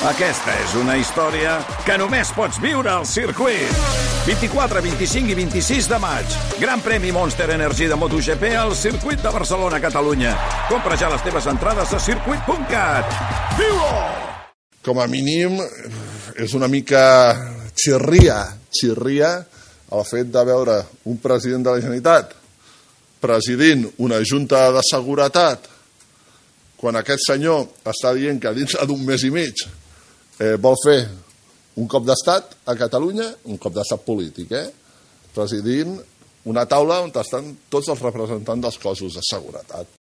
Aquesta és una història que només pots viure al circuit. 24, 25 i 26 de maig. Gran premi Monster Energy de MotoGP al circuit de Barcelona, Catalunya. Compra ja les teves entrades a circuit.cat. Viu-ho! Com a mínim, és una mica xirria el fet de veure un president de la Generalitat presidint una junta de seguretat quan aquest senyor està dient que dins d'un mes i mig vol fer un cop d'estat a Catalunya, un cop d'estat polític, presidint una taula on estan tots els representants dels cossos de seguretat.